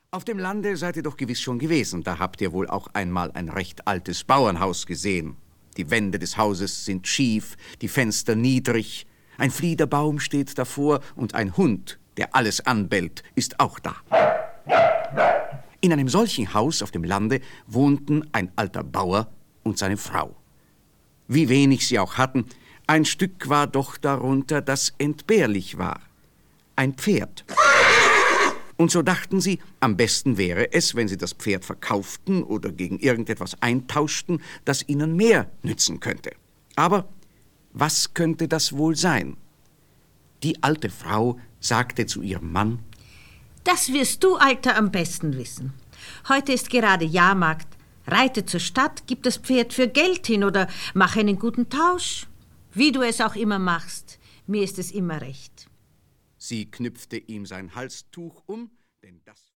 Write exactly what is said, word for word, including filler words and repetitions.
Auf dem Lande seid ihr doch gewiss schon gewesen. Da habt ihr wohl auch einmal ein recht altes Bauernhaus gesehen. Die Wände des Hauses sind schief, die Fenster niedrig, ein Fliederbaum steht davor und ein Hund, der alles anbellt, ist auch da. In einem solchen Haus auf dem Lande wohnten ein alter Bauer und seine Frau. Wie wenig sie auch hatten, ein Stück war doch darunter, das entbehrlich war. Ein Pferd. Und so dachten sie, am besten wäre es, wenn sie das Pferd verkauften oder gegen irgendetwas eintauschten, das ihnen mehr nützen könnte. Aber was könnte das wohl sein? Die alte Frau sagte zu ihrem Mann: Das wirst du, Alter, am besten wissen. Heute ist gerade Jahrmarkt. Reite zur Stadt, gib das Pferd für Geld hin oder mach einen guten Tausch. Wie du es auch immer machst, mir ist es immer recht. Sie knüpfte ihm sein Halstuch um, denn das